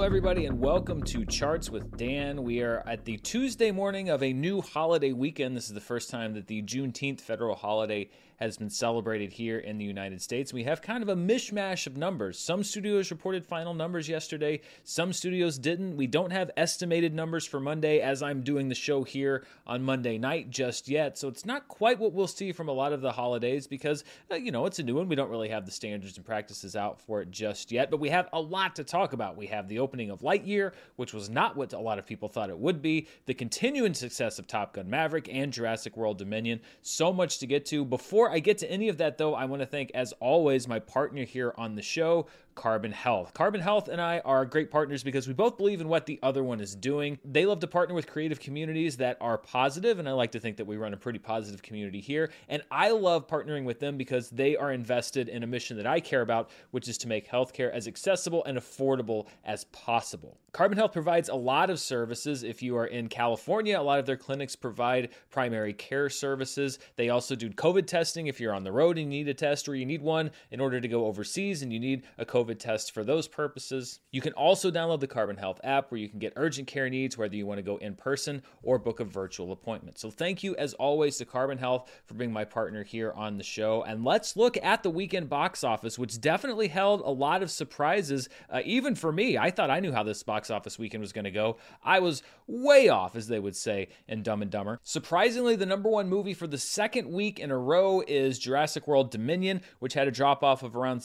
everybody, and welcome to Charts with Dan. We are at the Tuesday morning of a new holiday weekend. This is the first time that the Juneteenth federal holiday has been celebrated here in the United States. We have kind of a mishmash of numbers. Some studios reported final numbers yesterday. Some studios didn't. We don't have estimated numbers for Monday as I'm doing the show here on Monday night just yet. So it's not quite what we'll see from a lot of the holidays because, it's a new one. We don't really have the standards and practices out for it just yet. But we have a lot to talk about. We have the opening of Lightyear, which was not what a lot of people thought it would be. The continuing success of Top Gun Maverick and Jurassic World Dominion. So much to get to. Before I get to any of that, though, I want to thank, as always, my partner here on the show, Carbon Health. Carbon Health and I are great partners because we both believe in what the other one is doing. They love to partner with creative communities that are positive, and I like to think that we run a pretty positive community here. And I love partnering with them because they are invested in a mission that I care about, which is to make healthcare as accessible and affordable as possible. Carbon Health provides a lot of services. If you are in California, a lot of their clinics provide primary care services. They also do COVID testing if you're on the road and you need a test, or you need one in order to go overseas and you need a COVID test for those purposes. You can also download the Carbon Health app where you can get urgent care needs, whether you want to go in person or book a virtual appointment. So thank you, as always, to Carbon Health for being my partner here on the show. And let's look at the weekend box office, which definitely held a lot of surprises, even for me. I thought I knew how this box office weekend was going to go. I was way off, as they would say in Dumb and Dumber. Surprisingly, the number one movie for the second week in a row is Jurassic World Dominion, which had a drop off of around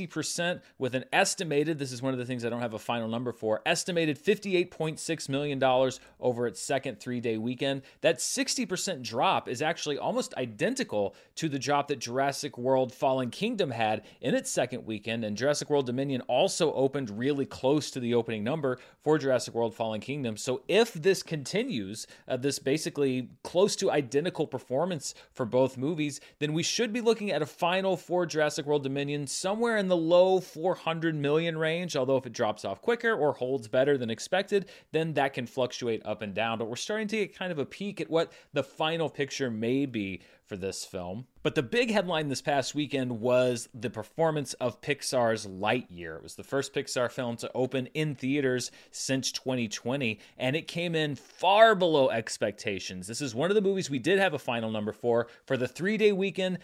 60% with an estimated, this is one of the things I don't have a final number for, estimated $58.6 million over its second three-day weekend. That 60% drop is actually almost identical to the drop that Jurassic World Fallen Kingdom had in its second weekend, and Jurassic World Dominion also opened really close to the opening number for Jurassic World Fallen Kingdom. So if this continues, this basically close to identical performance for both movies, then we should be looking at a final for Jurassic World Dominion somewhere in the low 400 million range, although if it drops off quicker or holds better than expected, then that can fluctuate up and down. But we're starting to get kind of a peek at what the final picture may be for this film. But the big headline this past weekend was the performance of Pixar's Lightyear. It was the first Pixar film to open in theaters since 2020, and it came in far below expectations. This is one of the movies we did have a final number for the three-day weekend,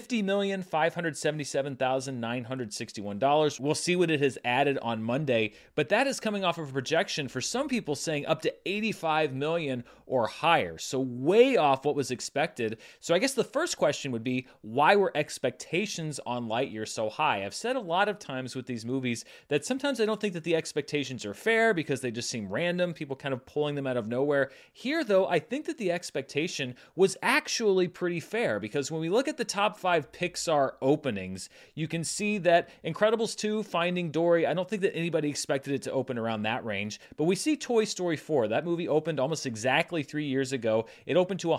$50,577,961. We'll see what it has added on Monday, but that is coming off of a projection for some people saying up to $85 million or higher, so way off what was expected. So I guess the first question would be, why were expectations on Lightyear so high? I've said a lot of times with these movies that sometimes I don't think that the expectations are fair because they just seem random, people kind of pulling them out of nowhere. Here, though, I think that the expectation was actually pretty fair because when we look at the top 5 Pixar openings, you can see that Incredibles 2, Finding Dory, I don't think that anybody expected it to open around that range, but we see Toy Story 4. That movie opened almost exactly 3 years ago. It opened to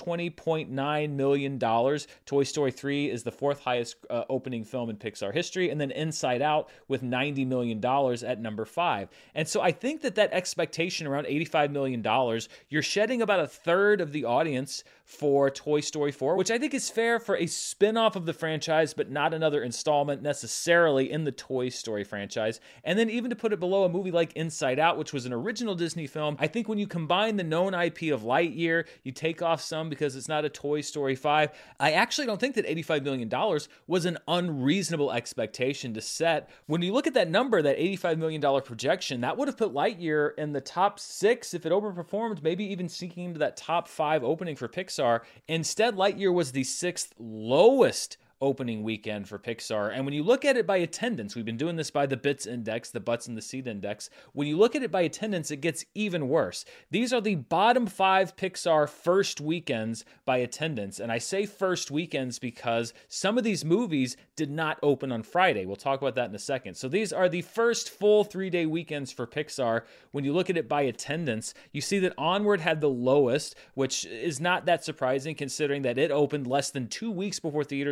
$120.9 million. Toy Story 3 is the fourth highest opening film in Pixar history, and then Inside Out with $90 million at number 5. And so I think that expectation around $85 million, you're shedding about a third of the audience for Toy Story 4, which I think is fair for a spin-off of the franchise, but not another installment necessarily in the Toy Story franchise. And then even to put it below a movie like Inside Out, which was an original Disney film, I think when you combine the known IP of Lightyear, you take off some because it's not a Toy Story 5, I actually don't think that $85 million was an unreasonable expectation to set. When you look at that number, that $85 million projection, that would have put Lightyear in the top 6 if it overperformed, maybe even sinking into that top 5 opening for Pixar. Instead, Lightyear was the 6th lowest opening weekend for Pixar. And when you look at it by attendance, we've been doing this by the BITS index, the butts in the seat index. When you look at it by attendance, it gets even worse. These are the bottom 5 Pixar first weekends by attendance. And I say first weekends because some of these movies did not open on Friday. We'll talk about that in a second. So these are the first full 3-day weekends for Pixar. When you look at it by attendance, you see that Onward had the lowest, which is not that surprising considering that it opened less than 2 weeks before theaters completely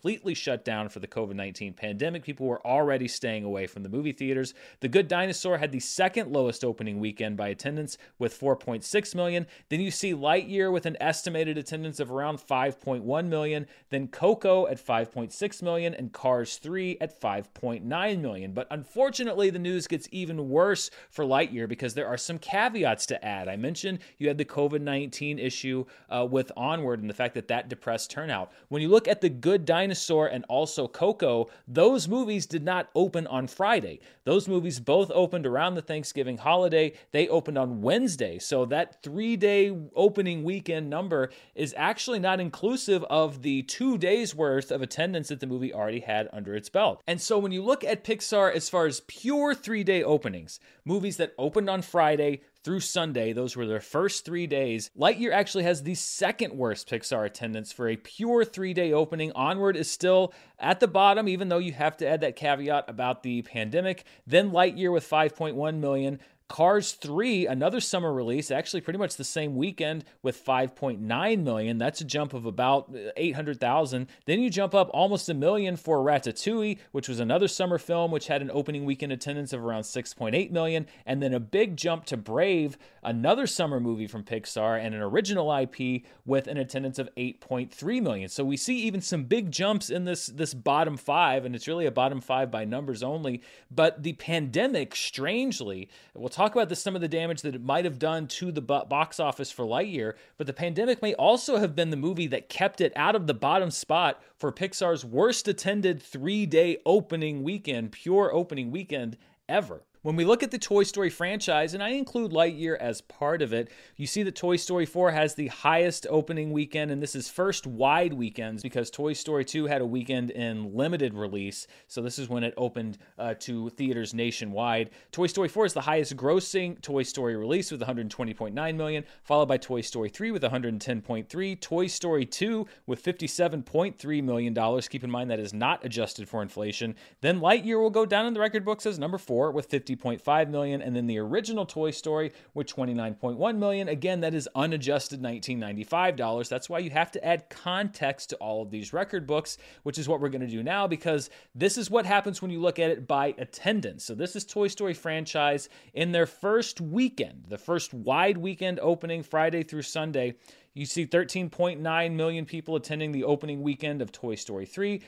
completely shut down for the COVID-19 pandemic. People were already staying away from the movie theaters. The Good Dinosaur had the second lowest opening weekend by attendance with 4.6 million. Then you see Lightyear with an estimated attendance of around 5.1 million. Then Coco at 5.6 million and Cars 3 at 5.9 million. But unfortunately, the news gets even worse for Lightyear because there are some caveats to add. I mentioned you had the COVID-19 issue with Onward and the fact that that depressed turnout. When you look at The Good Dinosaur and also Coco, those movies did not open on Friday. Those movies both opened around the Thanksgiving holiday. They opened on Wednesday. So that 3-day opening weekend number is actually not inclusive of the 2 days worth of attendance that the movie already had under its belt. And so when you look at Pixar as far as pure 3-day openings, movies that opened on Friday through Sunday, those were their first 3 days. Lightyear actually has the second worst Pixar attendance for a pure 3-day opening. Onward is still at the bottom, even though you have to add that caveat about the pandemic. Then Lightyear with 5.1 million. Cars 3, another summer release, actually pretty much the same weekend with 5.9 million. That's a jump of about 800,000. Then you jump up almost 1 million for Ratatouille, which was another summer film, which had an opening weekend attendance of around 6.8 million. And then a big jump to Brave, another summer movie from Pixar and an original IP with an attendance of 8.3 million. So we see even some big jumps in this bottom 5, and it's really a bottom 5 by numbers only. But the pandemic, strangely, we'll talk about some of the damage that it might have done to the box office for Lightyear, but the pandemic may also have been the movie that kept it out of the bottom spot for Pixar's worst attended 3-day opening weekend, pure opening weekend ever. When we look at the Toy Story franchise, and I include Lightyear as part of it, you see that Toy Story 4 has the highest opening weekend, and this is first wide weekends because Toy Story 2 had a weekend in limited release, so this is when it opened to theaters nationwide. Toy Story 4 is the highest grossing Toy Story release with 120.9 million, followed by Toy Story 3 with 110.3, Toy Story 2 with $57.3 million. Keep in mind that is not adjusted for inflation. Then Lightyear will go down in the record books as number 4 with 50.5 million, and then the original Toy Story with 29.1 million. Again, that is unadjusted $1995. That's why you have to add context to all of these record books, which is what we're going to do now, because this is what happens when you look at it by attendance. So this is Toy Story franchise in their first weekend, the first wide weekend opening Friday through Sunday. You see 13.9 million people attending the opening weekend of Toy Story 3,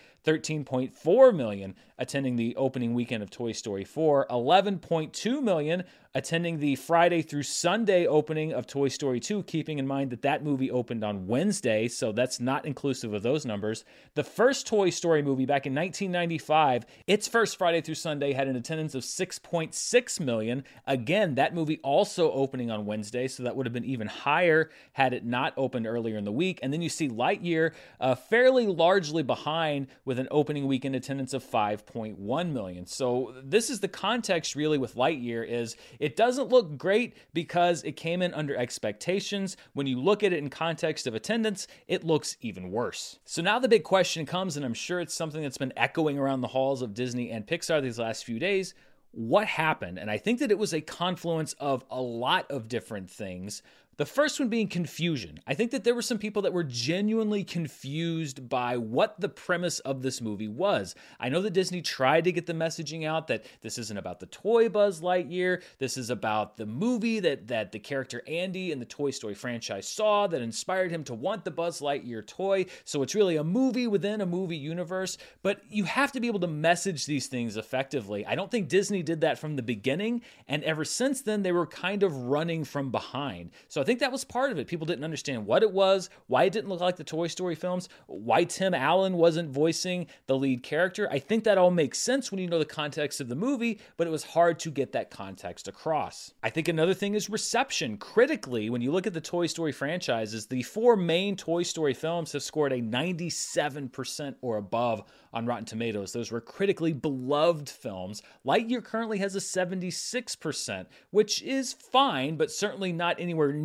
13.4 million attending the opening weekend of Toy Story 4, 11.2 million attending the Friday through Sunday opening of Toy Story 2, keeping in mind that that movie opened on Wednesday, so that's not inclusive of those numbers. The first Toy Story movie back in 1995, its first Friday through Sunday had an attendance of 6.6 million. Again, that movie also opening on Wednesday, so that would have been even higher had it not opened earlier in the week. And then you see Lightyear fairly largely behind with an opening weekend attendance of 5.1 million. So this is the context really with Lightyear, is it doesn't look great because it came in under expectations. When you look at it in context of attendance, it looks even worse. So now the big question comes, and I'm sure it's something that's been echoing around the halls of Disney and Pixar these last few days. What happened? And I think that it was a confluence of a lot of different things. The first one being confusion. I think that there were some people that were genuinely confused by what the premise of this movie was. I know that Disney tried to get the messaging out that this isn't about the toy Buzz Lightyear. This is about the movie that the character Andy in the Toy Story franchise saw that inspired him to want the Buzz Lightyear toy. So it's really a movie within a movie universe. But you have to be able to message these things effectively. I don't think Disney did that from the beginning. And ever since then, they were kind of running from behind. So I think that was part of it. People didn't understand what it was, why it didn't look like the Toy Story films, why Tim Allen wasn't voicing the lead character. I think that all makes sense when you know the context of the movie, but it was hard to get that context across. I think another thing is reception. Critically, when you look at the Toy Story franchises, the 4 main Toy Story films have scored a 97% or above on Rotten Tomatoes. Those were critically beloved films. Lightyear currently has a 76%, which is fine, but certainly not anywhere near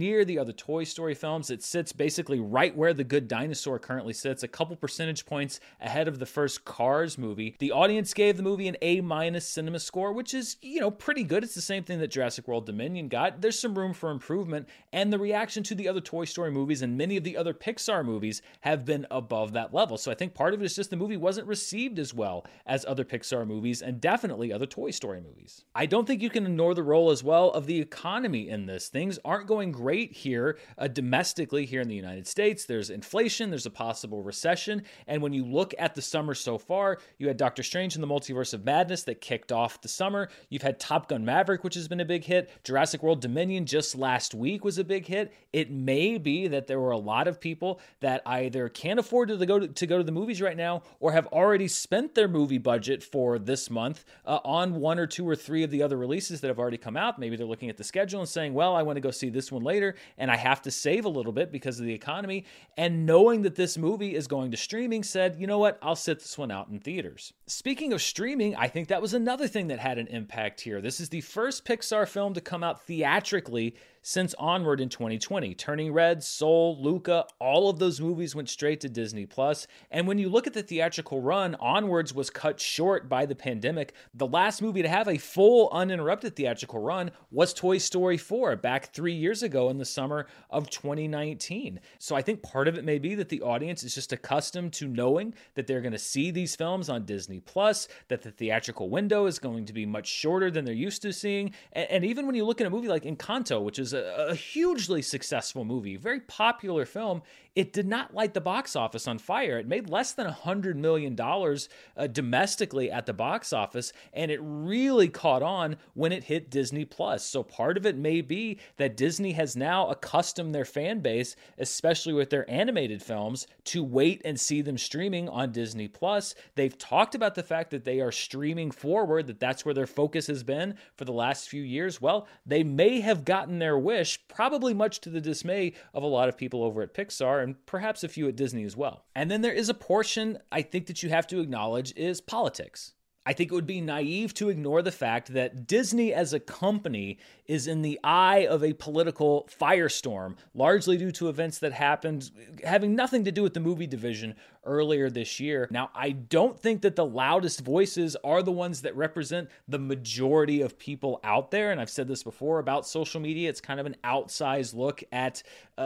near the other Toy Story films. It sits basically right where The Good Dinosaur currently sits, a couple percentage points ahead of the first Cars movie. The audience gave the movie an A- cinema score, which is, pretty good. It's the same thing that Jurassic World Dominion got. There's some room for improvement, and the reaction to the other Toy Story movies and many of the other Pixar movies have been above that level. So I think part of it is just the movie wasn't received as well as other Pixar movies and definitely other Toy Story movies. I don't think you can ignore the role as well of the economy in this. Things aren't going great here domestically here in the United States. There's inflation, there's a possible recession, and when you look at the summer so far, you had Doctor Strange in the Multiverse of Madness that kicked off the summer. You've had Top Gun Maverick, which has been a big hit. Jurassic World Dominion just last week was a big hit. It may be that there were a lot of people that either can't afford to go to the movies right now or have already spent their movie budget for this month on one or two or three of the other releases that have already come out. Maybe they're looking at the schedule and saying, well, I want to go see this one later and I have to save a little bit because of the economy. And knowing that this movie is going to streaming said, you know what, I'll sit this one out in theaters. Speaking of streaming, I think that was another thing that had an impact here. This is the first Pixar film to come out theatrically since Onward in 2020. Turning Red, Soul, Luca, all of those movies went straight to Disney+. And when you look at the theatrical run, Onwards was cut short by the pandemic. The last movie to have a full uninterrupted theatrical run was Toy Story 4 back 3 years ago in the summer of 2019. So I think part of it may be that the audience is just accustomed to knowing that they're going to see these films on Disney+, that the theatrical window is going to be much shorter than they're used to seeing. And even when you look at a movie like Encanto, which is a hugely successful movie, very popular film, it did not light the box office on fire. It made less than $100 million domestically at the box office, and it really caught on when it hit Disney+. So part of it may be that Disney has now accustomed their fan base, especially with their animated films, to wait and see them streaming on Disney+. They've talked about the fact that they are streaming forward, that that's where their focus has been for the last few years. Well, they may have gotten their wish, probably much to the dismay of a lot of people over at Pixar and perhaps a few at Disney as well. And then there is a portion I think that you have to acknowledge is politics. I think it would be naive to ignore the fact that Disney as a company is in the eye of a political firestorm, largely due to events that happened having nothing to do with the movie division earlier this year. Now, I don't think that the loudest voices are the ones that represent the majority of people out there. And I've said this before about social media. It's kind of an outsized look at,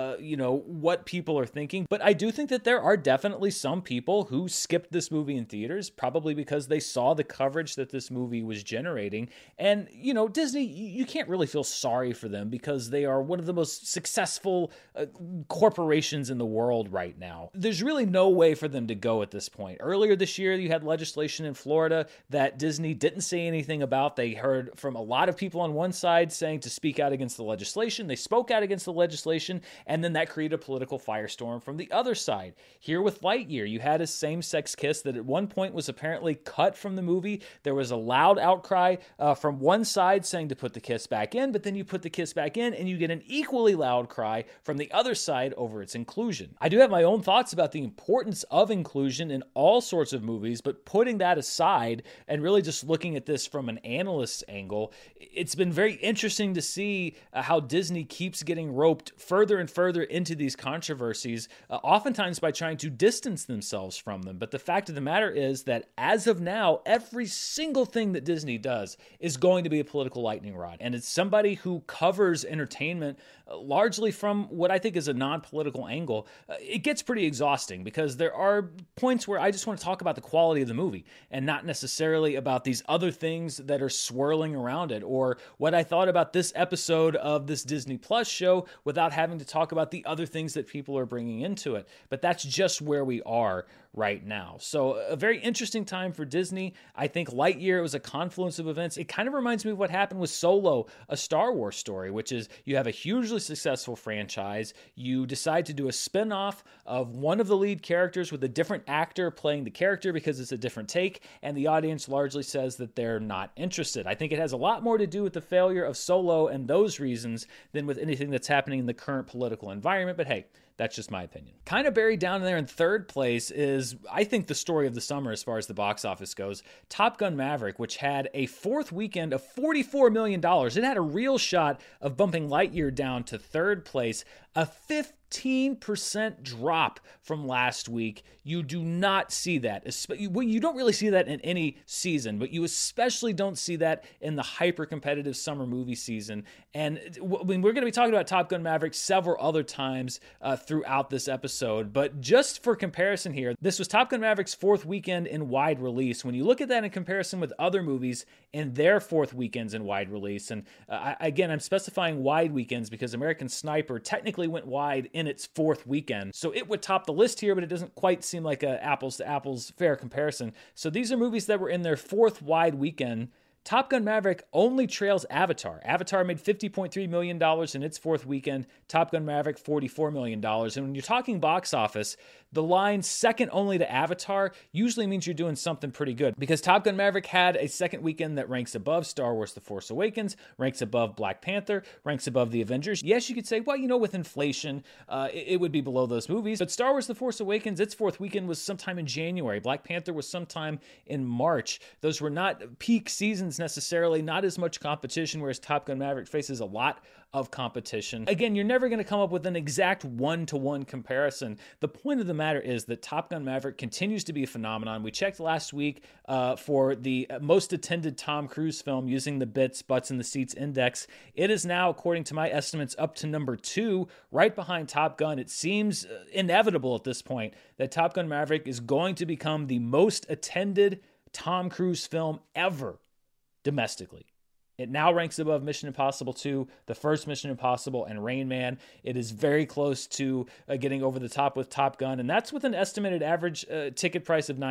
what people are thinking. But I do think that there are definitely some people who skipped this movie in theaters, probably because they saw the coverage that this movie was generating. And, Disney, you can't really feel sorry for them because they are one of the most successful corporations in the world right now. There's really no way for them to go at this point. Earlier this year, you had legislation in Florida that Disney didn't say anything about. They heard from a lot of people on one side saying to speak out against the legislation. They spoke out against the legislation, and then that created a political firestorm from the other side. Here with Lightyear, you had a same-sex kiss that at one point was apparently cut from the movie. There was a loud outcry from one side saying to put the kiss back in, but then you put the kiss back in and you get an equally loud cry from the other side over its inclusion. I do have my own thoughts about the importance of inclusion in all sorts of movies, but putting that aside and really just looking at this from an analyst's angle, it's been very interesting to see how Disney keeps getting roped further and further into these controversies, oftentimes by trying to distance themselves from them. But the fact of the matter is that as of now, every single thing that Disney does is going to be a political lightning rod. And it's somebody who covers entertainment largely from what I think is a non-political angle. It gets pretty exhausting because there are points where I just want to talk about the quality of the movie and not necessarily about these other things that are swirling around it or what I thought about this episode of this Disney Plus show without having to talk about the other things that people are bringing into it. But that's just where we are right now. So a very interesting time for Disney. I think Lightyear was a confluence of events. It kind of reminds me of what happened with Solo, a Star Wars story, which is you have a hugely successful franchise. You decide to do a spin-off of one of the lead characters with a different actor playing the character because it's a different take, and the audience largely says that they're not interested. I think it has a lot more to do with the failure of Solo and those reasons than with anything that's happening in the current political environment. But hey, That's just my opinion. Kind of buried down there in third place is, I think, the story of the summer as far as the box office goes. Top Gun Maverick, which had a fourth weekend of $44 million. It had a real shot of bumping Lightyear down to third place, a 15% drop from last week. You do not see that. You don't really see that in any season, but you especially don't see that in the hyper-competitive summer movie season. And we're going to be talking about Top Gun Maverick several other times throughout this episode, but just for comparison here, this was Top Gun Maverick's fourth weekend in wide release. When you look at that in comparison with other movies in their fourth weekends in wide release, and again, I'm specifying wide weekends because American Sniper technically went wide in its fourth weekend, so it would top the list here, but it doesn't quite seem like a apples to apples fair comparison. So these are movies that were in their fourth wide weekend. Top Gun Maverick only trails Avatar. Avatar made $50.3 million in its fourth weekend. Top Gun Maverick, $44 million. And when you're talking box office, the line second only to Avatar usually means you're doing something pretty good, because Top Gun Maverick had a second weekend that ranks above Star Wars The Force Awakens, ranks above Black Panther, ranks above The Avengers. Yes, you could say, well, with inflation, it would be below those movies. But Star Wars The Force Awakens, its fourth weekend was sometime in January. Black Panther was sometime in March. Those were not peak seasons necessarily, not as much competition, whereas Top Gun Maverick faces a lot of competition. Again, you're never going to come up with an exact one-to-one comparison. The point of the matter is that Top Gun Maverick continues to be a phenomenon. We checked last week for the most attended Tom Cruise film using the Butts in the Seats index. It is now, according to my estimates, up to number 2, right behind Top Gun. It seems inevitable at this point that Top Gun Maverick is going to become the most attended Tom Cruise film ever domestically. It now ranks above Mission Impossible 2, the first Mission Impossible, and Rain Man. It is very close to getting over the top with Top Gun, and that's with an estimated average ticket price of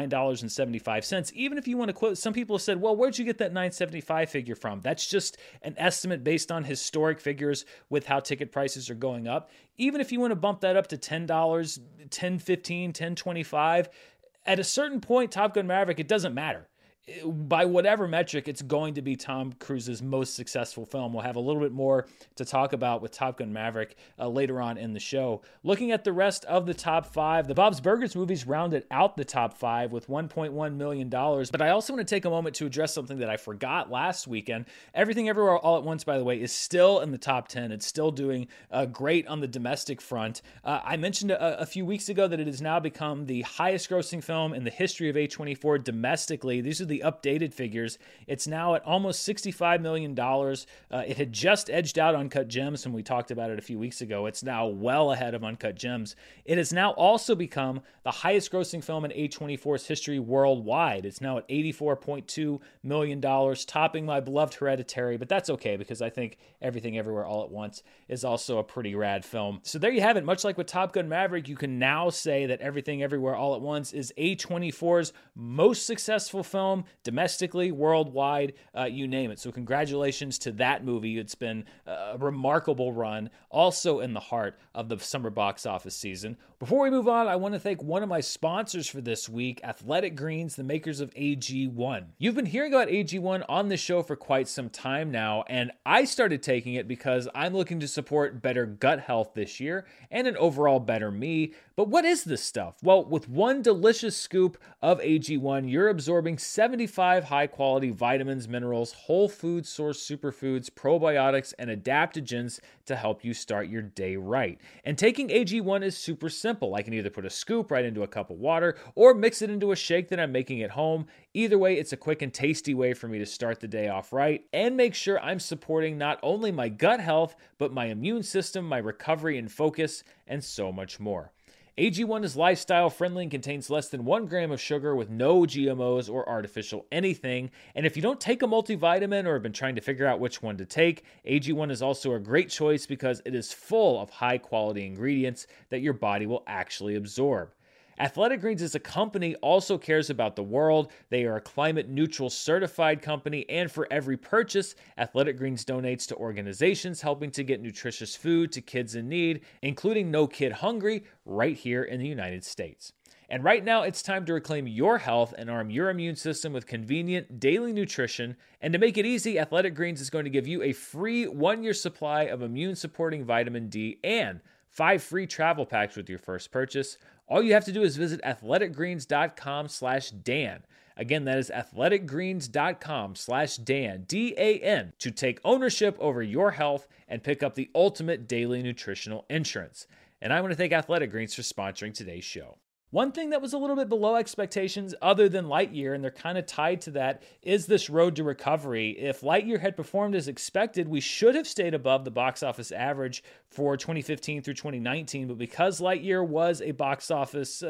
$9.75. Even if you want to quote, some people have said, well, where'd you get that $9.75 figure from? That's just an estimate based on historic figures with how ticket prices are going up. Even if you want to bump that up to $10, $10.15, $10.25, at a certain point, Top Gun Maverick, it doesn't matter. By whatever metric, it's going to be Tom Cruise's most successful film. We'll have a little bit more to talk about with Top Gun Maverick later on in the show. Looking at the rest of the top 5, the Bob's Burgers movies rounded out the top 5 with $1.1 million. But I also want to take a moment to address something that I forgot last weekend. Everything Everywhere All at Once, by the way, is still in the top 10. It's still doing great on the domestic front. I mentioned a few weeks ago that it has now become the highest grossing film in the history of A24 domestically. These are the updated figures. It's now at almost $65 million. It had just edged out Uncut Gems when we talked about it a few weeks ago. It's now well ahead of Uncut Gems. It has now also become the highest grossing film in A24's history worldwide. It's now at $84.2 million, topping my beloved Hereditary, but that's okay because I think Everything Everywhere All at Once is also a pretty rad film. So there you have it. Much like with Top Gun Maverick, you can now say that Everything Everywhere All at Once is A24's most successful film domestically, worldwide, you name it. So congratulations to that movie. It's been a remarkable run, also in the heart of the summer box office season. Before we move on, I want to thank one of my sponsors for this week, Athletic Greens, the makers of AG1. You've been hearing about AG1 on the show for quite some time now, and I started taking it because I'm looking to support better gut health this year and an overall better me. But what is this stuff? Well, with one delicious scoop of AG1, you're absorbing 75 high-quality vitamins, minerals, whole food source superfoods, probiotics, and adaptogens to help you start your day right. And taking AG1 is super simple. I can either put a scoop right into a cup of water or mix it into a shake that I'm making at home. Either way, it's a quick and tasty way for me to start the day off right and make sure I'm supporting not only my gut health, but my immune system, my recovery and focus, and so much more. AG1 is lifestyle friendly and contains less than 1 gram of sugar with no GMOs or artificial anything. And if you don't take a multivitamin or have been trying to figure out which one to take, AG1 is also a great choice because it is full of high quality ingredients that your body will actually absorb. Athletic Greens as a company also cares about the world. They are a climate neutral certified company, and for every purchase, Athletic Greens donates to organizations helping to get nutritious food to kids in need, including No Kid Hungry, right here in the United States. And right now, it's time to reclaim your health and arm your immune system with convenient daily nutrition. And to make it easy, Athletic Greens is going to give you a free 1-year supply of immune-supporting vitamin D and 5 free travel packs with your first purchase. All you have to do is visit athleticgreens.com/Dan. Again, that is athleticgreens.com/Dan, DAN, to take ownership over your health and pick up the ultimate daily nutritional insurance. And I want to thank Athletic Greens for sponsoring today's show. One thing that was a little bit below expectations other than Lightyear, and they're kind of tied to that, is this road to recovery. If Lightyear had performed as expected, we should have stayed above the box office average for 2015 through 2019, but because Lightyear was a box office,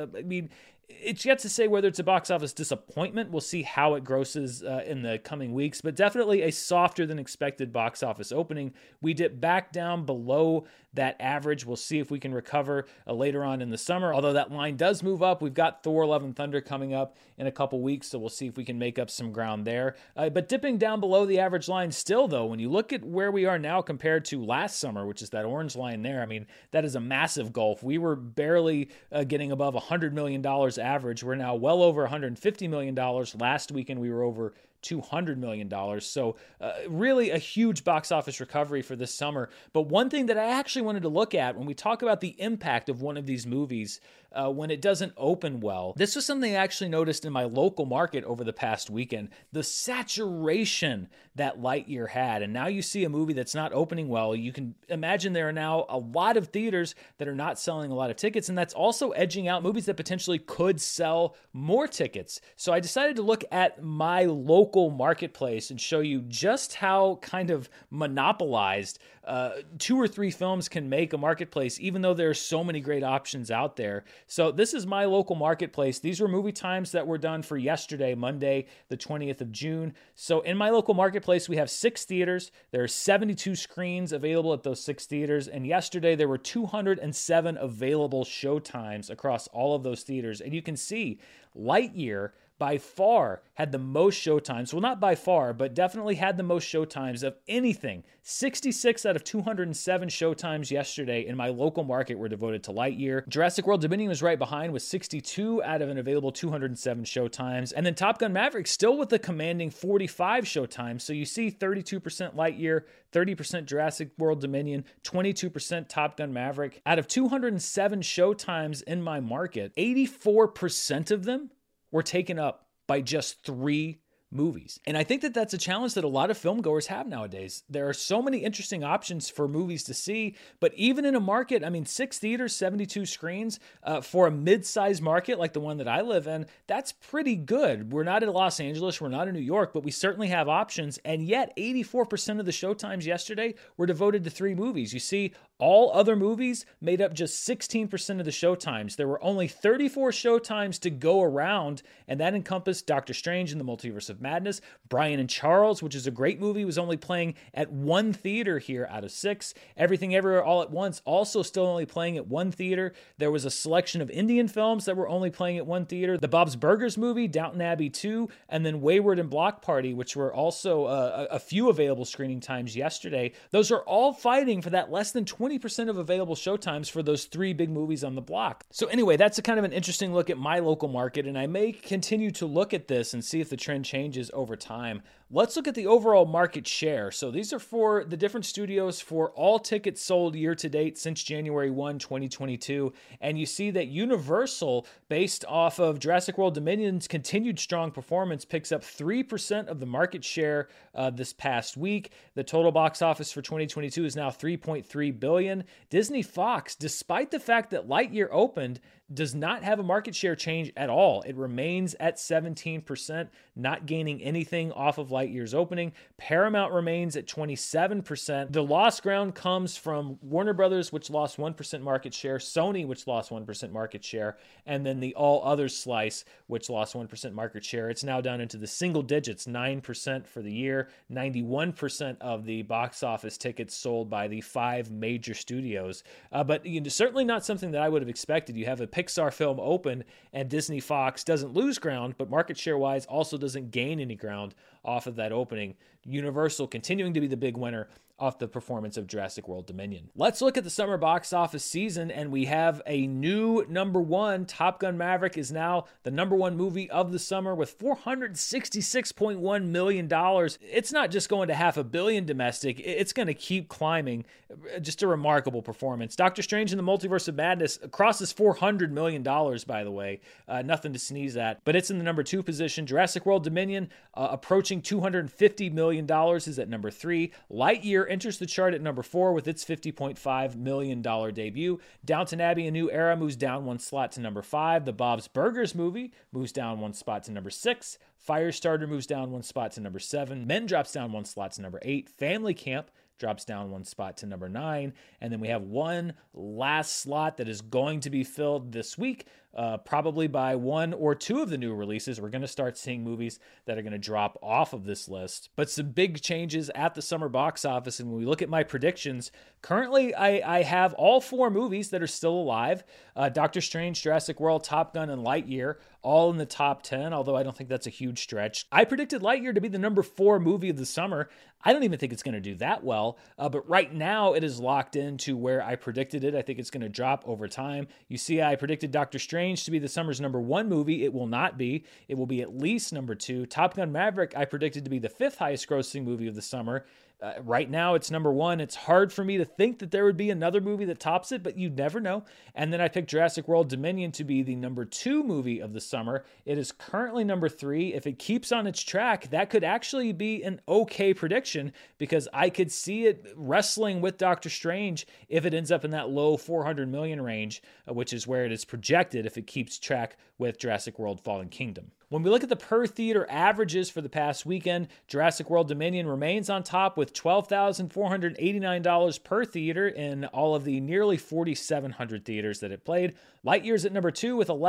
it's yet to say whether it's a box office disappointment. We'll see how it grosses in the coming weeks, but definitely a softer than expected box office opening. We dip back down below that average. We'll see if we can recover later on in the summer. Although that line does move up. We've got Thor: Love and Thunder coming up in a couple weeks, so we'll see if we can make up some ground there. But dipping down below the average line still, though, when you look at where we are now compared to last summer, which is that orange line there, I mean, that is a massive gulf. We were barely getting above $100 million average. We're now well over $150 million. Last weekend, we were over $200 million. So really a huge box office recovery for this summer. But one thing that I actually wanted to look at when we talk about the impact of one of these movies when it doesn't open well, this was something I actually noticed in my local market over the past weekend, the saturation that Lightyear had. And now you see a movie that's not opening well. You can imagine there are now a lot of theaters that are not selling a lot of tickets, and that's also edging out movies that potentially could sell more tickets. So I decided to look at my local marketplace and show you just how kind of monopolized 2 or 3 films can make a marketplace, even though there are so many great options out there. So this is my local marketplace. These were movie times that were done for yesterday, Monday, the 20th of June. So in my local marketplace, we have 6 theaters. There are 72 screens available at those 6 theaters. And yesterday, there were 207 available showtimes across all of those theaters. And you can see Lightyear by far had the most showtimes. Well, not by far, but definitely had the most showtimes of anything. 66 out of 207 showtimes yesterday in my local market were devoted to Lightyear. Jurassic World Dominion was right behind with 62 out of an available 207 showtimes. And then Top Gun Maverick still with a commanding 45 showtimes. So you see 32% Lightyear, 30% Jurassic World Dominion, 22% Top Gun Maverick. Out of 207 showtimes in my market, 84% of them were taken up by just 3 movies. And I think that that's a challenge that a lot of filmgoers have nowadays. There are so many interesting options for movies to see, but even in a market, 6 theaters, 72 screens, for a mid-sized market like the one that I live in, that's pretty good. We're not in Los Angeles, we're not in New York, but we certainly have options, and yet 84% of the showtimes yesterday were devoted to 3 movies. You see, all other movies made up just 16% of the showtimes. There were only 34 showtimes to go around, and that encompassed Doctor Strange in the Multiverse of Madness. Brian and Charles, which is a great movie, was only playing at 1 theater here out of 6. Everything Everywhere All at Once, also still only playing at 1 theater. There was a selection of Indian films that were only playing at 1 theater. The Bob's Burgers movie, Downton Abbey 2, and then Wayward and Block Party, which were also a few available screening times yesterday. Those are all fighting for that less than 20% of available showtimes for those 3 big movies on the block. So anyway, that's a kind of an interesting look at my local market, and I may continue to look at this and see if the trend changes over time. Let's look at the overall market share. So these are for the different studios for all tickets sold year to date since January 1, 2022. And you see that Universal, based off of Jurassic World Dominion's continued strong performance, picks up 3% of the market share this past week. The total box office for 2022 is now $3.3 billion. Disney Fox, despite the fact that Lightyear opened, does not have a market share change at all. It remains at 17%, not gaining anything off of Lightyear's opening. Paramount remains at 27%. The lost ground comes from Warner Brothers, which lost 1% market share, Sony, which lost 1% market share, and then the all other slice, which lost 1% market share. It's now down into the single digits, 9% for the year. 91% of the box office tickets sold by the 5 major studios. But certainly not something that I would have expected. You have a Pixar film open and Disney Fox doesn't lose ground, but market share wise also doesn't gain any ground off of that opening. Universal continuing to be the big winner, off the performance of Jurassic World Dominion. Let's look at the summer box office season, and we have a new number one. Top Gun Maverick is now the number one movie of the summer with $466.1 million. It's not just going to $500 million domestic, it's going to keep climbing. Just a remarkable performance. Doctor Strange in the Multiverse of Madness crosses $400 million, by the way. Nothing to sneeze at, but it's in the number two position. Jurassic World Dominion, approaching $250 million, is at number three. Lightyear enters the chart at number four with its $50.5 million debut. Downton Abbey: A New Era moves down one slot to number five. The Bob's Burgers movie moves down one spot to number six. Firestarter moves down one spot to number seven. Men drops down one slot to number eight. Family Camp drops down one spot to number 9. And then we have one last slot that is going to be filled this week, probably by one or two of the new releases. We're going to start seeing movies that are going to drop off of this list. But some big changes at the summer box office. And when we look at my predictions, currently I have all 4 movies that are still alive. Doctor Strange, Jurassic World, Top Gun, and Lightyear, all in the top 10, although I don't think that's a huge stretch. I predicted Lightyear to be the number 4 movie of the summer. I don't even think it's going to do that well, but right now it is locked into where I predicted it. I think it's going to drop over time. You see, I predicted Doctor Strange to be the summer's number 1 movie. It will not be. It will be at least number 2. Top Gun Maverick, I predicted to be the 5th highest grossing movie of the summer. Right now, it's number 1. It's hard for me to think that there would be another movie that tops it, but you never know. And then I picked Jurassic World Dominion to be the number 2 movie of the summer. It is currently number 3. If it keeps on its track, that could actually be an okay prediction, because I could see it wrestling with Doctor Strange if it ends up in that low 400 million range, which is where it is projected if it keeps track with Jurassic World Fallen Kingdom. When we look at the per theater averages for the past weekend, Jurassic World Dominion remains on top with $12,489 per theater in all of the nearly 4,700 theaters that it played. Lightyear's at number 2 with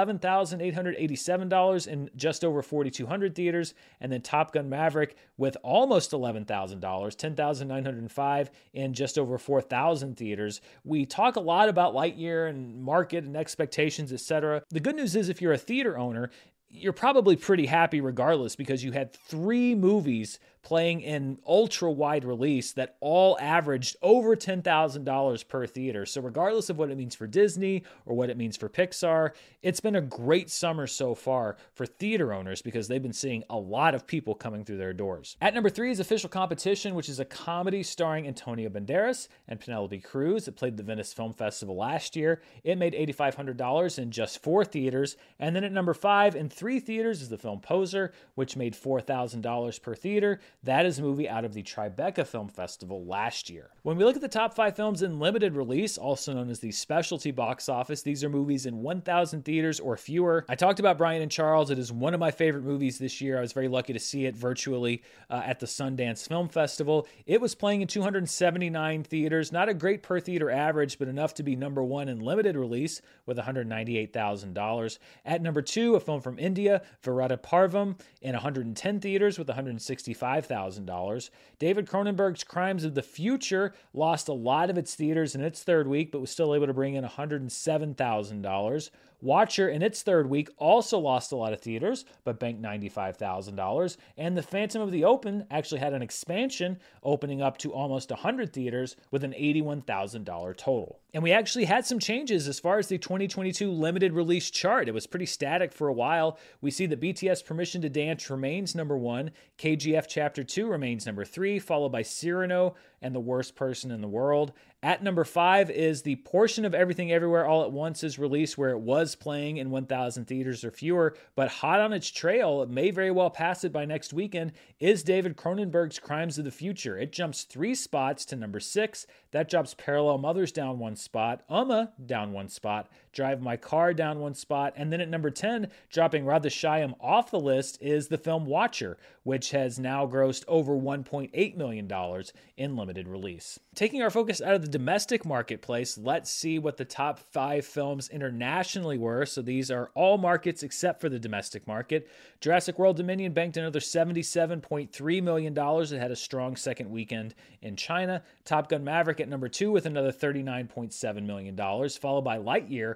$11,887 in just over 4,200 theaters. And then Top Gun Maverick with almost $11,000, $10,905 in just over 4,000 theaters. We talk a lot about Lightyear and market and expectations, etc. The good news is, if you're a theater owner, you're probably pretty happy regardless, because you had 3 movies playing in ultra wide release that all averaged over $10,000 per theater. So regardless of what it means for Disney or what it means for Pixar, it's been a great summer so far for theater owners, because they've been seeing a lot of people coming through their doors. At number 3 is Official Competition, which is a comedy starring Antonio Banderas and Penelope Cruz. It played the Venice Film Festival last year. It made $8,500 in just 4 theaters. And then at number 5 in 3 theaters is the film Poser, which made $4,000 per theater. That is a movie out of the Tribeca Film Festival last year. When we look at the top 5 films in limited release, also known as the specialty box office, these are movies in 1,000 theaters or fewer. I talked about Brian and Charles. It is one of my favorite movies this year. I was very lucky to see it virtually at the Sundance Film Festival. It was playing in 279 theaters. Not a great per theater average, but enough to be number 1 in limited release with $198,000. At number 2, a film from India, Virata Parvam, in 110 theaters with $165,000. David Cronenberg's Crimes of the Future lost a lot of its theaters in its third week, but was still able to bring in $107,000. Watcher, in its third week, also lost a lot of theaters, but banked $95,000. And The Phantom of the Open actually had an expansion, opening up to almost 100 theaters with an $81,000 total. And we actually had some changes as far as the 2022 limited release chart. It was pretty static for a while. We see that BTS Permission to Dance remains number 1, KGF Chapter 2 remains number 3, followed by Cyrano and The Worst Person in the World. At number 5 is the portion of Everything Everywhere All at Once is released, where it was playing in 1,000 theaters or fewer, but hot on its trail, it may very well pass it by next weekend, is David Cronenberg's Crimes of the Future. It jumps 3 spots to number 6. That drops Parallel Mothers down 1 spot, down 1 spot, Drive My Car down 1 spot, and then at number 10, dropping Radhashyam off the list, is the film Watcher, which has now grossed over $1.8 million in limited release. Taking our focus out of the domestic marketplace, let's see what the top 5 films internationally were. So these are all markets except for the domestic market. Jurassic World Dominion banked another $77.3 million. It had a strong second weekend in China. Top Gun Maverick at number 2 with another $39.7 million, followed by Lightyear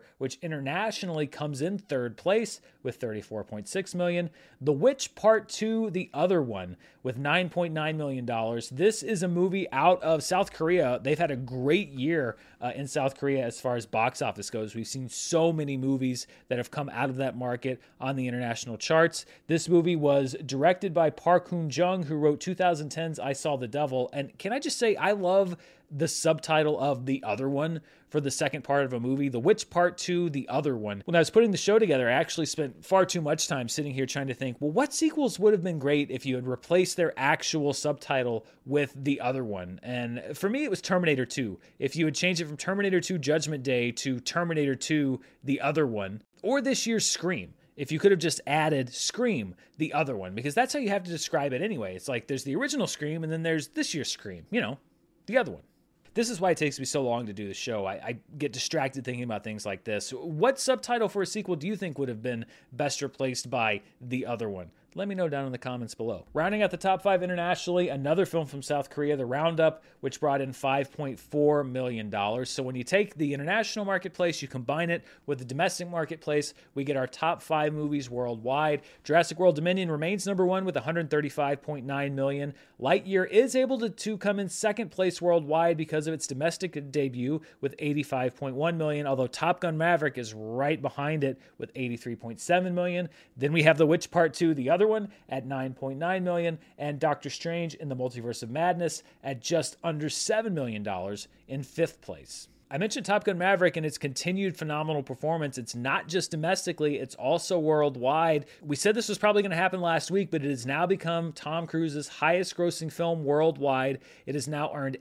which internationally comes in third place with $34.6 million. The Witch Part 2, The Other One, with $9.9 million. This is a movie out of South Korea. They've had a great year in South Korea as far as box office goes. We've seen so many movies that have come out of that market on the international charts. This movie was directed by Park Hoon-jung, who wrote 2010's I Saw the Devil. And can I just say, I love the subtitle of The Other One for the second part of a movie, The Witch Part 2, The Other One. When I was putting the show together, I actually spent far too much time sitting here trying to think, well, what sequels would have been great if you had replaced their actual subtitle with The Other One? And for me, it was Terminator 2. If you had changed it from Terminator 2 Judgment Day to Terminator 2, The Other One, or this year's Scream. If you could have just added Scream, The Other One, because that's how you have to describe it anyway. It's like there's the original Scream and then there's this year's Scream, the other one. This is why it takes me so long to do the show. I get distracted thinking about things like this. What subtitle for a sequel do you think would have been best replaced by The Other One? Let me know down in the comments below. Rounding out the top 5 internationally, another film from South Korea, The Roundup, which brought in $5.4 million. So when you take the international marketplace, you combine it with the domestic marketplace, we get our top 5 movies worldwide. Jurassic World Dominion remains number 1 with $135.9 million. Lightyear is able to come in second place worldwide because of its domestic debut with $85.1 million, although Top Gun Maverick is right behind it with $83.7 million. Then we have The Witch Part 2, The Other One, at $9.9 million, and Doctor Strange in the Multiverse of Madness at just under $7 million in fifth place. I mentioned Top Gun Maverick and its continued phenomenal performance. It's not just domestically, it's also worldwide. We said this was probably going to happen last week, but it has now become Tom Cruise's highest grossing film worldwide. It has now earned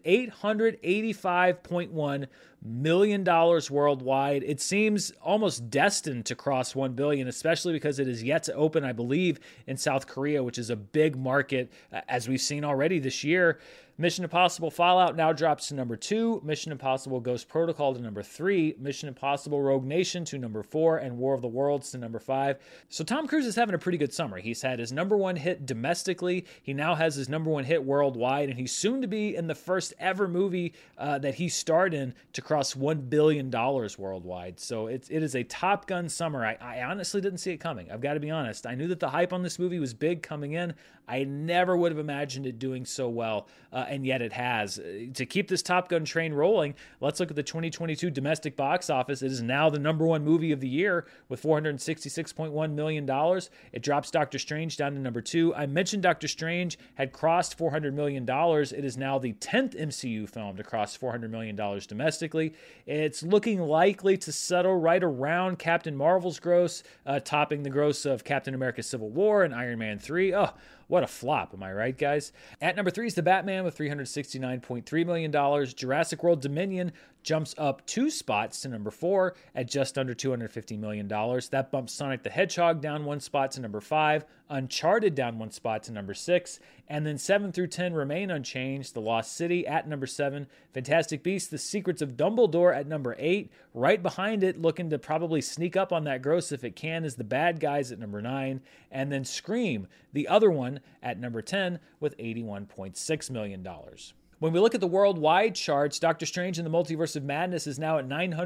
$885.1 million worldwide. It seems almost destined to cross $1 billion, especially because it is yet to open, I believe, in South Korea, which is a big market, as we've seen already this year. Mission Impossible Fallout now drops to number 2. Mission Impossible Ghost Protocol to number 3. Mission Impossible Rogue Nation to number 4. And War of the Worlds to number 5. So Tom Cruise is having a pretty good summer. He's had his number 1 hit domestically. He now has his number 1 hit worldwide. And he's soon to be in the first ever movie that he starred in to cross $1 billion worldwide. So it is a Top Gun summer. I honestly didn't see it coming. I've got to be honest. I knew that the hype on this movie was big coming in. I never would have imagined it doing so well, and yet it has. To keep this Top Gun train rolling, let's look at the 2022 domestic box office. It is now the number 1 movie of the year with $466.1 million. It drops Doctor Strange down to number 2. I mentioned Doctor Strange had crossed $400 million. It is now the 10th MCU film to cross $400 million domestically. It's looking likely to settle right around Captain Marvel's gross, topping the gross of Captain America Civil War and Iron Man 3. Oh, what a flop, am I right, guys? At number 3 is The Batman with $369.3 million. Jurassic World Dominion jumps up 2 spots to number 4 at just under $250 million. That bumps Sonic the Hedgehog down 1 spot to number 5, Uncharted down 1 spot to number 6, and then 7 through 10 remain unchanged. The Lost City at number 7, Fantastic Beasts: The Secrets of Dumbledore at number 8. Right behind it, looking to probably sneak up on that gross if it can, is The Bad Guys at number 9, and then Scream, The Other One, at number 10 with $81.6 million. When we look at the worldwide charts, Doctor Strange in the Multiverse of Madness is now at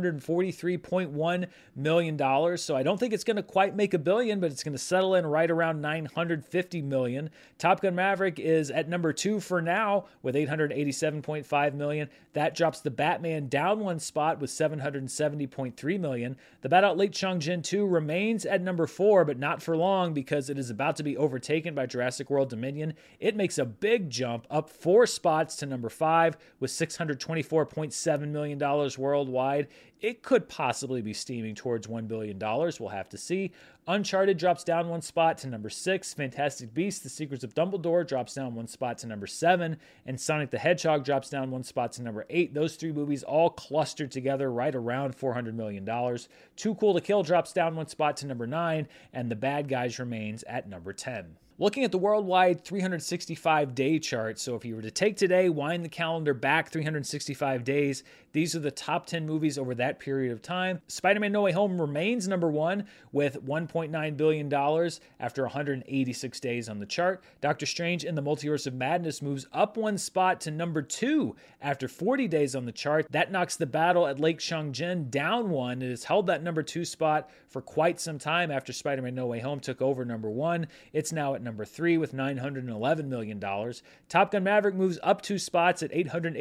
$943.1 million. So I don't think it's going to quite make $1 billion, but it's going to settle in right around $950 million. Top Gun Maverick is at number 2 for now with $887.5 million. That drops The Batman down 1 spot with $770.3 million. The Bat Out Late Changjin 2 remains at number 4, but not for long because it is about to be overtaken by Jurassic World Dominion. It makes a big jump up 4 spots to number 5 with $624.7 million worldwide. It could possibly be steaming towards $1 billion. We'll have to see. Uncharted drops down 1 spot to number 6. Fantastic Beasts: The Secrets of Dumbledore drops down 1 spot to number 7. And Sonic the Hedgehog drops down 1 spot to number 8. Those 3 movies all clustered together right around $400 million. Too Cool to Kill drops down 1 spot to number 9. And The Bad Guys remains at number 10. Looking at the worldwide 365-day chart, so if you were to take today, wind the calendar back 365 days, these are the top 10 movies over that period of time. Spider-Man No Way Home remains number one with $1.9 billion after 186 days on the chart. Doctor Strange in the Multiverse of Madness moves up one spot to number two after 40 days on the chart. That knocks The Battle at Lake Changjin down one. It has held that number two spot for quite some time after Spider-Man No Way Home took over number one. It's now at number three with $911 million. Top Gun Maverick moves up two spots at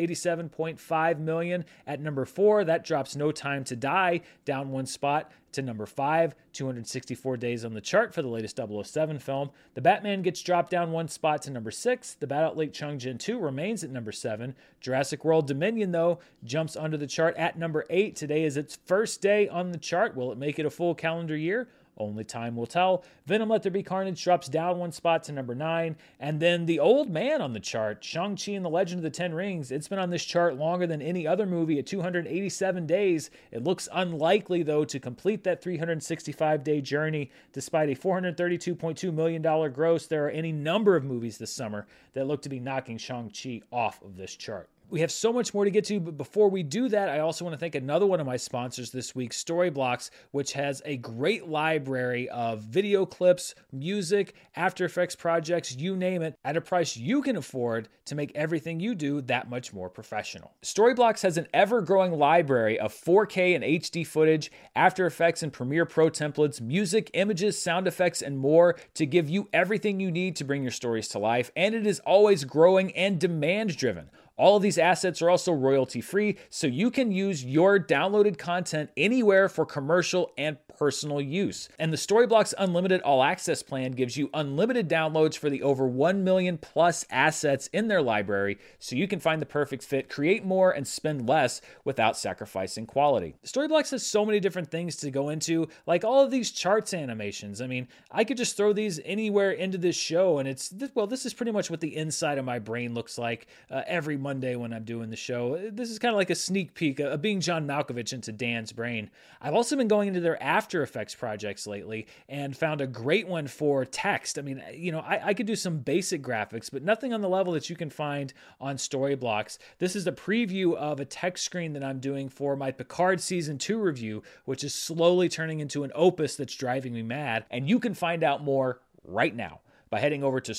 $887.5 million. At number four, that drops No Time to Die down one spot to number five, 264 days on the chart for the latest 007 film. The Batman gets dropped down one spot to number six. The Battle at Lake Changjin 2 remains at number seven. Jurassic World Dominion, though, jumps under the chart at number eight. Today is its first day on the chart. Will it make it a full calendar year? Only time will tell. Venom Let There Be Carnage drops down one spot to number 9. And then the old man on the chart, Shang-Chi and the Legend of the Ten Rings. It's been on this chart longer than any other movie at 287 days. It looks unlikely, though, to complete that 365-day journey. Despite a $432.2 million gross, there are any number of movies this summer that look to be knocking Shang-Chi off of this chart. We have so much more to get to, but before we do that, I also want to thank another one of my sponsors this week, Storyblocks, which has a great library of video clips, music, After Effects projects, you name it, at a price you can afford to make everything you do that much more professional. Storyblocks has an ever-growing library of 4K and HD footage, After Effects and Premiere Pro templates, music, images, sound effects, and more to give you everything you need to bring your stories to life, and it is always growing and demand-driven. All of these assets are also royalty-free, so you can use your downloaded content anywhere for commercial and personal use. And the Storyblocks Unlimited All Access plan gives you unlimited downloads for the over 1 million plus assets in their library, so you can find the perfect fit, create more, and spend less without sacrificing quality. Storyblocks has so many different things to go into, like all of these charts animations. I mean, I could just throw these anywhere into this show, and this is pretty much what the inside of my brain looks like every Monday when I'm doing the show. This is kind of like a sneak peek, a being John Malkovich into Dan's brain. I've also been going into their After Effects projects lately and found a great one for text. I mean, I could do some basic graphics, but nothing on the level that you can find on Storyblocks. This is a preview of a text screen that I'm doing for my Picard Season 2 review, which is slowly turning into an opus that's driving me mad. And you can find out more right now by heading over to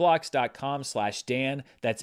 storyblocks.com/Dan. That's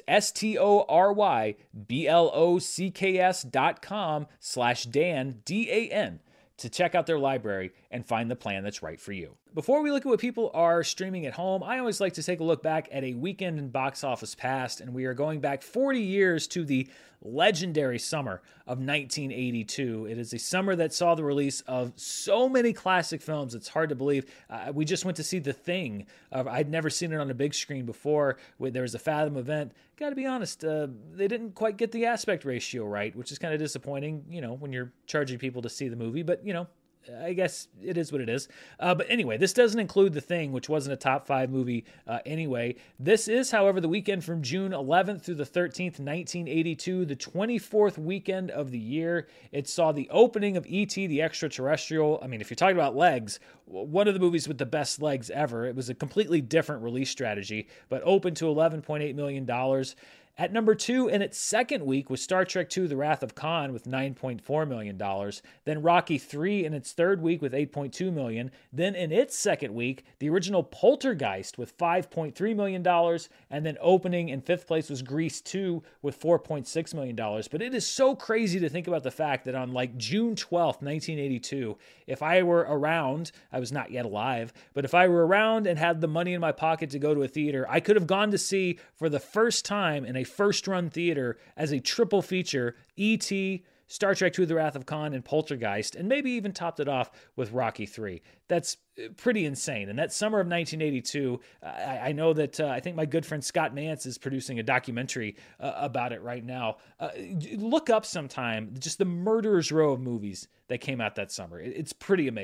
STORYBLOCKS.com/Dan, DAN, to check out their library and find the plan that's right for you. Before we look at what people are streaming at home, I always like to take a look back at a weekend in box office past, and we are going back 40 years to the legendary summer of 1982. It is a summer that saw the release of so many classic films, it's hard to believe. We just went to see The Thing. I'd never seen it on a big screen before. There was a Fathom event. Got to be honest, they didn't quite get the aspect ratio right, which is kind of disappointing, when you're charging people to see the movie, but, I guess it is what it is. But anyway, this doesn't include The Thing, which wasn't a top 5 movie anyway. This is, however, the weekend from June 11th through the 13th, 1982, the 24th weekend of the year. It saw the opening of E.T. the Extraterrestrial. I mean, if you're talking about legs, one of the movies with the best legs ever. It was a completely different release strategy, but opened to $11.8 million. At number 2 in its second week was Star Trek II: The Wrath of Khan with $9.4 million. Then Rocky III in its third week with $8.2 million. Then in its second week, the original Poltergeist with $5.3 million. And then opening in fifth place was Grease 2 with $4.6 million. But it is so crazy to think about the fact that on June 12th, 1982, if I were around, I was not yet alive, but if I were around and had the money in my pocket to go to a theater, I could have gone to see for the first time in a first-run theater as a triple feature, E.T., Star Trek II: The Wrath of Khan, and Poltergeist, and maybe even topped it off with Rocky III. That's pretty insane. And that summer of 1982, I know that I think my good friend Scott Mantz is producing a documentary about it right now. Look up sometime just the murderer's row of movies that came out that summer. It's pretty amazing.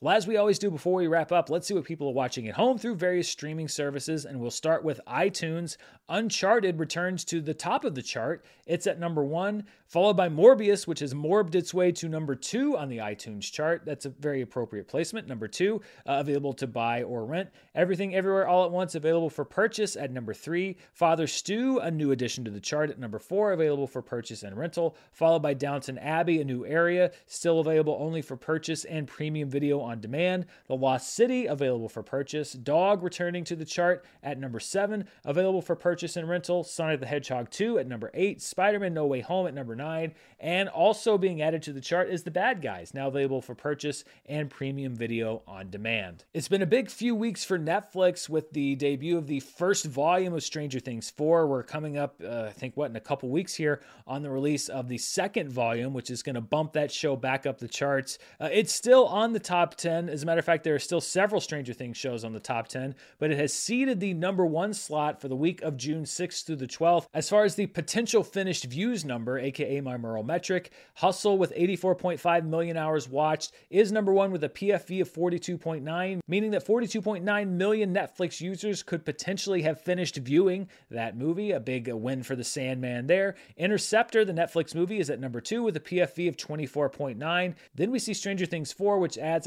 Well, as we always do before we wrap up, let's see what people are watching at home through various streaming services, and we'll start with iTunes. Uncharted returns to the top of the chart. It's at number 1, followed by Morbius, which has morbed its way to number 2 on the iTunes chart. That's a very appropriate placement. Number 2, available to buy or rent. Everything Everywhere All at Once, available for purchase at number 3. Father Stu, a new addition to the chart at number 4, available for purchase and rental. Followed by Downton Abbey, a new area, still available only for purchase and premium video on demand. The Lost City, available for purchase. Dog returning to the chart at number 7, available for purchase and rental. Sonic the Hedgehog 2 at number 8. Spider-Man No Way Home at number 9. And also being added to the chart is The Bad Guys, now available for purchase and premium video on demand. It's been a big few weeks for Netflix with the debut of the first volume of Stranger Things 4. We're coming up, in a couple weeks here on the release of the second volume, which is going to bump that show back up the charts. It's still on the top 10. As a matter of fact, there are still several Stranger Things shows on the top 10, but it has ceded the number 1 slot for the week of June 6th through the 12th. As far as the potential finished views number, aka my Merle metric, Hustle with 84.5 million hours watched is number 1 with a PFV of 42.9, meaning that 42.9 million Netflix users could potentially have finished viewing that movie. A big win for the Sandman there. Interceptor, the Netflix movie, is at number 2 with a PFV of 24.9. Then we see Stranger Things 4, which adds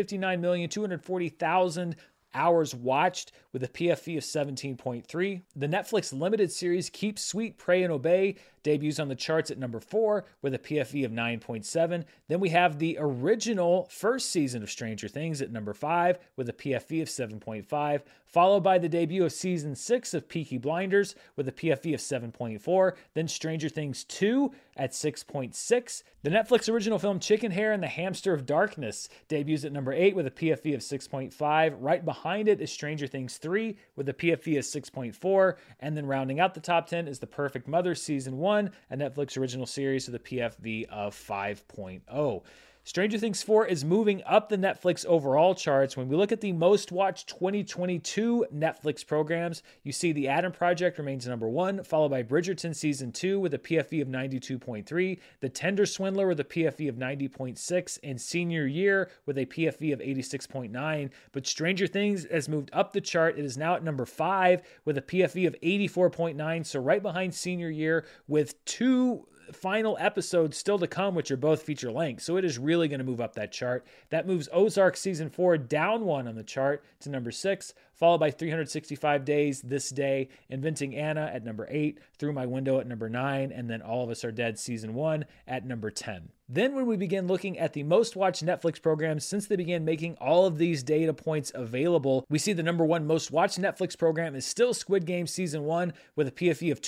159,240,000 hours watched with a PFV of 17.3. The Netflix limited series Keep Sweet, Pray and Obey debuts on the charts at number 4 with a PFV of 9.7. Then we have the original first season of Stranger Things at number 5 with a PFV of 7.5, followed by the debut of season 6 of Peaky Blinders with a PFV of 7.4. Then Stranger Things 2 at 6.6. The Netflix original film Chicken Hair and the Hamster of Darkness debuts at number 8 with a PFV of 6.5. Right behind it is Stranger Things 3 with a PFV of 6.4. And then rounding out the top 10 is The Perfect Mother Season 1, a Netflix original series with a PFV of 5.0. Stranger Things 4 is moving up the Netflix overall charts. When we look at the most watched 2022 Netflix programs, you see The Adam Project remains number 1, followed by Bridgerton Season 2 with a PFV of 92.3, The Tender Swindler with a PFV of 90.6, and Senior Year with a PFV of 86.9. But Stranger Things has moved up the chart. It is now at number 5 with a PFV of 84.9, so right behind Senior Year with 2 final episodes still to come, which are both feature length. So it is really going to move up that chart. That moves Ozark Season 4 down 1 on the chart to number 6, followed by 365 Days, This Day, Inventing Anna at number 8, Through My Window at number 9, and then All of Us Are Dead Season 1 at number 10. Then when we begin looking at the most watched Netflix programs since they began making all of these data points available, we see the number 1 most watched Netflix program is still Squid Game Season 1 with a PFE of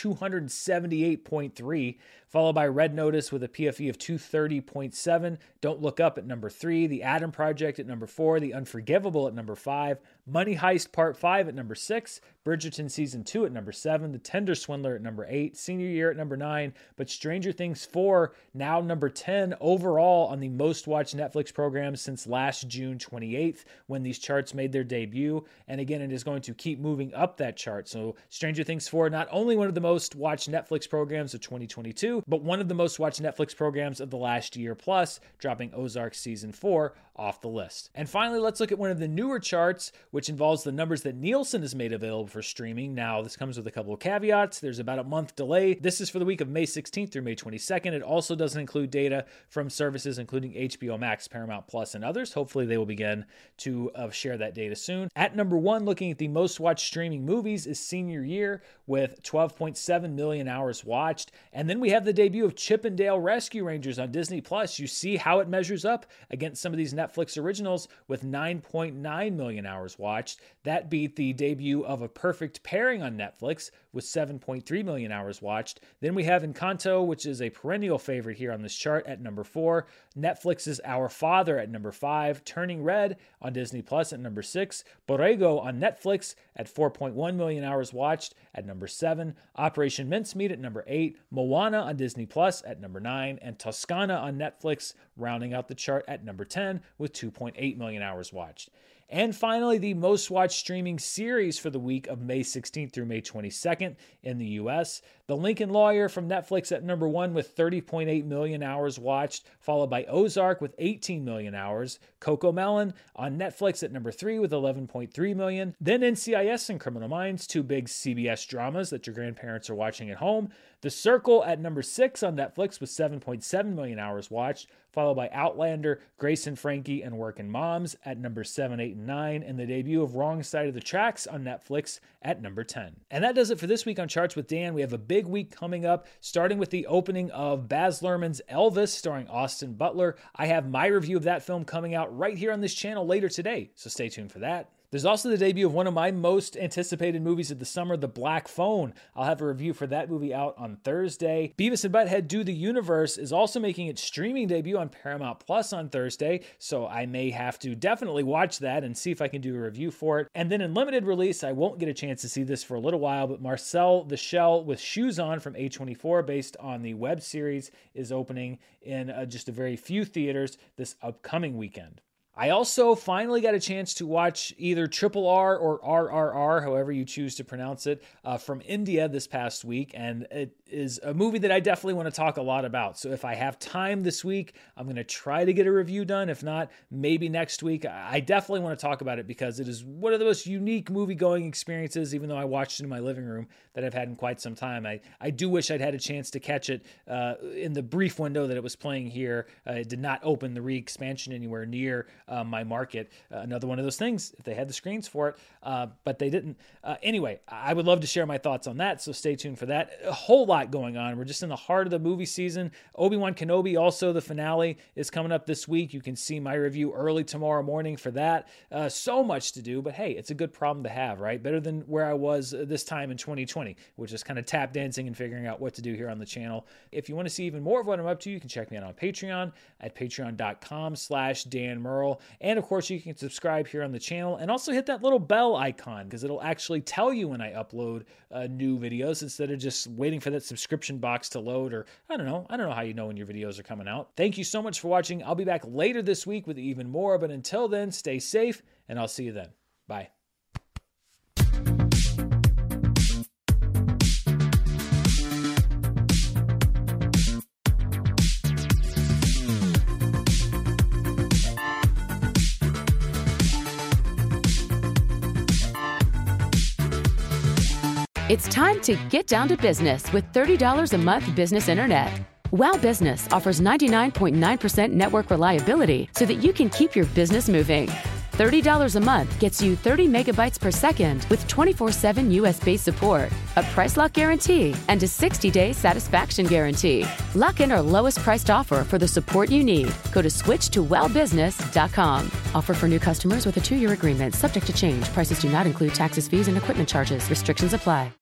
278.3, followed by Red Notice with a PFE of 230.7, Don't Look Up at number 3, The Adam Project at number 4, The Unforgivable at number 5, Money Heist Part 5 at number 6, Bridgerton Season 2 at number 7, The Tender Swindler at number 8, Senior Year at number 9, but Stranger Things 4 now number 10 overall on the most watched Netflix programs since last June 28th when these charts made their debut. And again, it is going to keep moving up that chart. So Stranger Things 4, not only one of the most watched Netflix programs of 2022, but one of the most watched Netflix programs of the last year plus, dropping Ozark Season 4 off the list. And finally, let's look at one of the newer charts, which involves the numbers that Nielsen has made available for streaming. Now, this comes with a couple of caveats. There's about a month delay. This is for the week of May 16th through May 22nd. It also doesn't include data from services including HBO Max, Paramount Plus, and others. Hopefully, they will begin to share that data soon. At number 1, looking at the most watched streaming movies, is Senior Year with 12.7 million hours watched. And then we have the debut of Chip 'n Dale Rescue Rangers on Disney Plus. You see how it measures up against some of these Netflix originals with 9.9 million hours watched. That beat the debut of A Perfect Pairing on Netflix with 7.3 million hours watched. Then we have Encanto, which is a perennial favorite here on this chart, at number 4. Netflix's Our Father at number 5. Turning Red on Disney Plus at number 6. Borrego on Netflix at 4.1 million hours watched at number 7. Operation Mincemeat at number 8. Moana on Disney Plus at number 9. And Toscana on Netflix rounding out the chart at number 10 with 2.8 million hours watched. And finally, the most watched streaming series for the week of May 16th through May 22nd in the US. The Lincoln Lawyer from Netflix at number 1 with 30.8 million hours watched, followed by Ozark with 18 million hours. CoComelon on Netflix at number 3 with 11.3 million. Then NCIS and Criminal Minds, two big CBS dramas that your grandparents are watching at home. The Circle at number 6 on Netflix with 7.7 million hours watched, followed by Outlander, Grace and Frankie, and Working Moms at number 7, 8, and 9, and the debut of Wrong Side of the Tracks on Netflix at number 10. And that does it for this week on Charts with Dan. We have a big week coming up, starting with the opening of Baz Luhrmann's Elvis, starring Austin Butler. I have my review of that film coming out right here on this channel later today, so stay tuned for that. There's also the debut of one of my most anticipated movies of the summer, The Black Phone. I'll have a review for that movie out on Thursday. Beavis and Butthead Do the Universe is also making its streaming debut on Paramount Plus on Thursday, so I may have to definitely watch that and see if I can do a review for it. And then in limited release, I won't get a chance to see this for a little while, but Marcel the Shell with Shoes On from A24, based on the web series, is opening in just a very few theaters this upcoming weekend. I also finally got a chance to watch either RRR or RRR, however you choose to pronounce it, from India this past week, and it is a movie that I definitely want to talk a lot about. So if I have time this week, I'm going to try to get a review done. If not, maybe next week. I definitely want to talk about it because it is one of the most unique movie-going experiences, even though I watched it in my living room, that I've had in quite some time. I do wish I'd had a chance to catch it in the brief window that it was playing here. It did not open the re-expansion anywhere near my market. Another one of those things, if they had the screens for it, but they didn't. Anyway, I would love to share my thoughts on that, so stay tuned for that. A whole lot going on. We're just in the heart of the movie season. Obi-Wan Kenobi, also the finale, is coming up this week. You can see my review early tomorrow morning for that. So much to do, but hey, it's a good problem to have, right? Better than where I was this time in 2020, which is kind of tap dancing and figuring out what to do here on the channel. If you want to see even more of what I'm up to, you can check me out on Patreon at patreon.com/Dan Murrell. And of course, you can subscribe here on the channel and also hit that little bell icon because it'll actually tell you when I upload new videos instead of just waiting for that subscription box to load, or I don't know how you know when your videos are coming out. Thank you so much for watching. I'll be back later this week with even more, but until then, stay safe and I'll see you then. Bye. It's time to get down to business with $30 a month business internet. WOW Business offers 99.9% network reliability so that you can keep your business moving. $30 a month gets you 30 megabytes per second with 24/7 US-based support, a price lock guarantee, and a 60-day satisfaction guarantee. Lock in our lowest priced offer for the support you need. Go to switch2wowbusiness.com. Offer for new customers with a 2-year agreement subject to change. Prices do not include taxes, fees, and equipment charges. Restrictions apply.